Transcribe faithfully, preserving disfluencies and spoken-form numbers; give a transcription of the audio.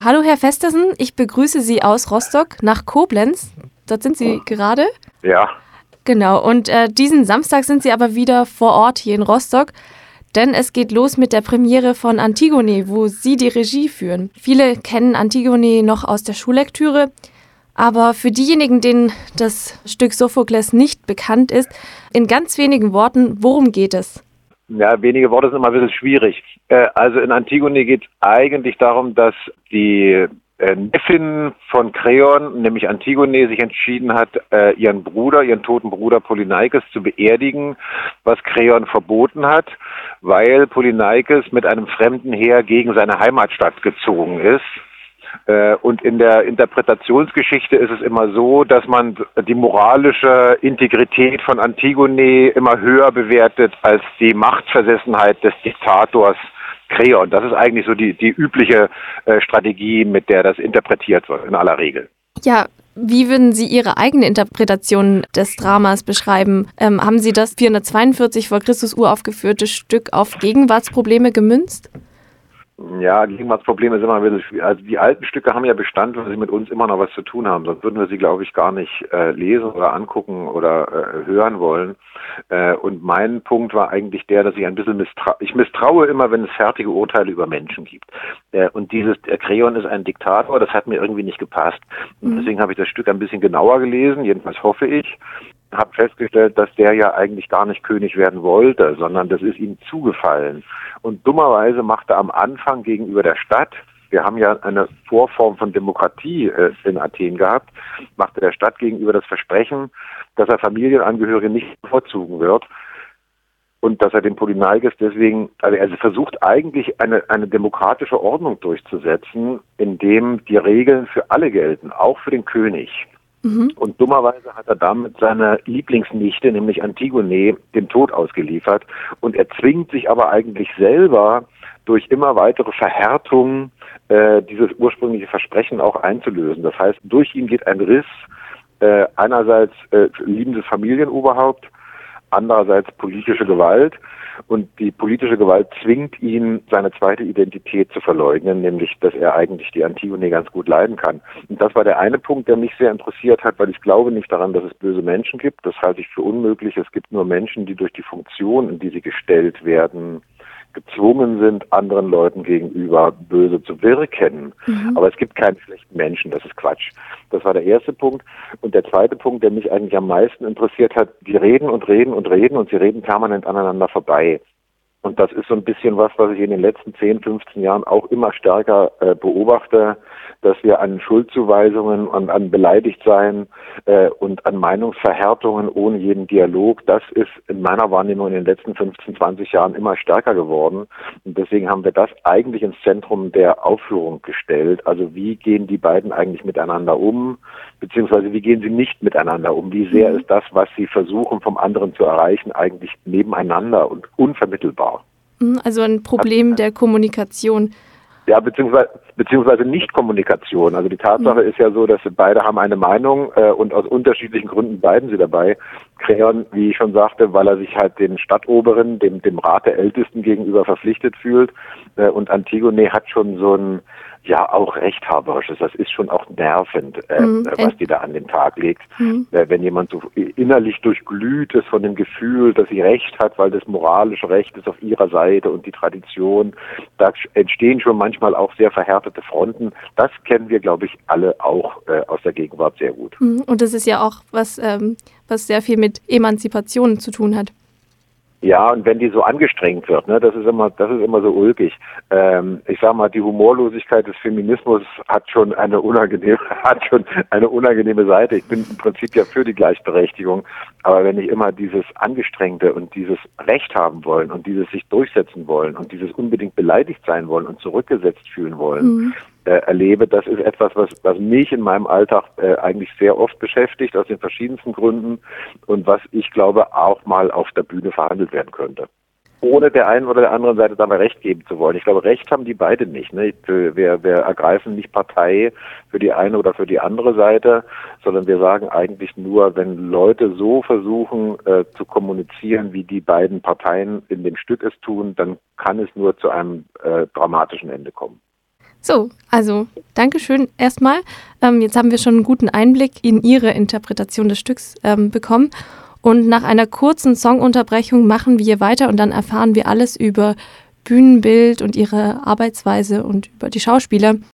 Hallo Herr Festersen, ich begrüße Sie aus Rostock nach Koblenz. Dort sind Sie gerade? Ja. Genau, und äh, diesen Samstag sind Sie aber wieder vor Ort hier in Rostock, denn es geht los mit der Premiere von Antigone, wo Sie die Regie führen. Viele kennen Antigone noch aus der Schullektüre, aber für diejenigen, denen das Stück Sophokles nicht bekannt ist, in ganz wenigen Worten, worum geht es? Ja, wenige Worte sind immer ein bisschen schwierig. Äh, also in Antigone geht es eigentlich darum, dass die äh, Neffin von Kreon, nämlich Antigone, sich entschieden hat, äh, ihren Bruder, ihren toten Bruder Polyneikes zu beerdigen, was Kreon verboten hat, weil Polyneikes mit einem fremden Heer gegen seine Heimatstadt gezogen ist. Und in der Interpretationsgeschichte ist es immer so, dass man die moralische Integrität von Antigone immer höher bewertet als die Machtversessenheit des Diktators Kreon. Das ist eigentlich so die, die übliche äh, Strategie, mit der das interpretiert wird, in aller Regel. Ja, wie würden Sie Ihre eigene Interpretation des Dramas beschreiben? Ähm, haben Sie das vierhundertzweiundvierzig vor Christus uraufgeführte Stück auf Gegenwartsprobleme gemünzt? Ja, Gegenwartsprobleme sind immer ein bisschen schwierig. Also die alten Stücke haben ja Bestand, weil sie mit uns immer noch was zu tun haben. Sonst würden wir sie, glaube ich, gar nicht äh, lesen oder angucken oder äh, hören wollen. Äh, und mein Punkt war eigentlich der, dass ich ein bisschen misstraue. Ich misstraue immer, wenn es fertige Urteile über Menschen gibt. Äh, und dieses, der Kreon ist ein Diktator, das hat mir irgendwie nicht gepasst. Und deswegen habe ich das Stück ein bisschen genauer gelesen, jedenfalls hoffe ich. Habe festgestellt, dass der ja eigentlich gar nicht König werden wollte, sondern das ist ihm zugefallen. Und dummerweise macht er am Anfang gegenüber der Stadt, wir haben ja eine Vorform von Demokratie äh, in Athen gehabt, machte der Stadt gegenüber das Versprechen, dass er Familienangehörige nicht bevorzugen wird und dass er den Polyneikes deswegen, also er versucht eigentlich eine, eine demokratische Ordnung durchzusetzen, indem die Regeln für alle gelten, auch für den König. Mhm. Und dummerweise hat er damit seine Lieblingsnichte, nämlich Antigone, dem Tod ausgeliefert. Und er zwingt sich aber eigentlich selber durch immer weitere Verhärtung äh, dieses ursprüngliche Versprechen auch einzulösen. Das heißt, durch ihn geht ein Riss, äh, einerseits äh, liebendes Familienoberhaupt, andererseits politische Gewalt. Und die politische Gewalt zwingt ihn, seine zweite Identität zu verleugnen, nämlich, dass er eigentlich die Antigone ganz gut leiden kann. Und das war der eine Punkt, der mich sehr interessiert hat, weil ich glaube nicht daran, dass es böse Menschen gibt. Das halte ich für unmöglich. Es gibt nur Menschen, die durch die Funktion, in die sie gestellt werden, gezwungen sind, anderen Leuten gegenüber böse zu wirken. Mhm. Aber es gibt keine schlechten Menschen, das ist Quatsch. Das war der erste Punkt. Und der zweite Punkt, der mich eigentlich am meisten interessiert hat, die reden und reden und reden und sie reden permanent aneinander vorbei. Und das ist so ein bisschen was, was ich in den letzten zehn, fünfzehn Jahren auch immer stärker äh, beobachte, dass wir an Schuldzuweisungen und an Beleidigtsein äh, und an Meinungsverhärtungen ohne jeden Dialog, das ist in meiner Wahrnehmung in den letzten fünfzehn, zwanzig Jahren immer stärker geworden. Und deswegen haben wir das eigentlich ins Zentrum der Aufführung gestellt. Also wie gehen die beiden eigentlich miteinander um, beziehungsweise wie gehen sie nicht miteinander um? Wie sehr ist das, was sie versuchen vom anderen zu erreichen, eigentlich nebeneinander und unvermittelbar? Also ein Problem der Kommunikation. Ja, beziehungsweise, beziehungsweise Nicht-Kommunikation. Also die Tatsache mhm. ist ja so, dass sie beide haben eine Meinung äh, und aus unterschiedlichen Gründen bleiben sie dabei. Kreon, wie ich schon sagte, weil er sich halt den Stadtoberen, dem, dem Rat der Ältesten gegenüber verpflichtet fühlt. Äh, und Antigone hat schon so ein, ja, auch rechthaberisches. Das ist schon auch nervend, äh, mhm. was die da an den Tag legt. Mhm. Äh, wenn jemand so innerlich durchglüht ist von dem Gefühl, dass sie Recht hat, weil das moralische Recht ist auf ihrer Seite und die Tradition, da entstehen schon manchmal auch sehr verhärtete Fronten. Das kennen wir, glaube ich, alle auch äh, aus der Gegenwart sehr gut. Mhm. Und das ist ja auch was, ähm, was sehr viel mit Emanzipation zu tun hat. Ja, und wenn die so angestrengt wird, ne, das ist immer, das ist immer so ulkig. Ähm, ich sag mal, die Humorlosigkeit des Feminismus hat schon eine unangenehme, hat schon eine unangenehme Seite. Ich bin im Prinzip ja für die Gleichberechtigung, aber wenn ich immer dieses Angestrengte und dieses Recht haben wollen und dieses sich durchsetzen wollen und dieses unbedingt beleidigt sein wollen und zurückgesetzt fühlen wollen, mhm. äh, erlebe, das ist etwas, was, was mich in meinem Alltag äh, eigentlich sehr oft beschäftigt, aus den verschiedensten Gründen und was ich glaube auch mal auf der Bühne verhandelt werden könnte. Ohne der einen oder der anderen Seite dabei Recht geben zu wollen. Ich glaube, Recht haben die beide nicht. Ne? Wir, wir ergreifen nicht Partei für die eine oder für die andere Seite, sondern wir sagen eigentlich nur, wenn Leute so versuchen äh, zu kommunizieren, wie die beiden Parteien in dem Stück es tun, dann kann es nur zu einem äh, dramatischen Ende kommen. So, also Dankeschön erstmal. Ähm, jetzt haben wir schon einen guten Einblick in Ihre Interpretation des Stücks ähm, bekommen. Und nach einer kurzen Songunterbrechung machen wir weiter und dann erfahren wir alles über Bühnenbild und ihre Arbeitsweise und über die Schauspieler.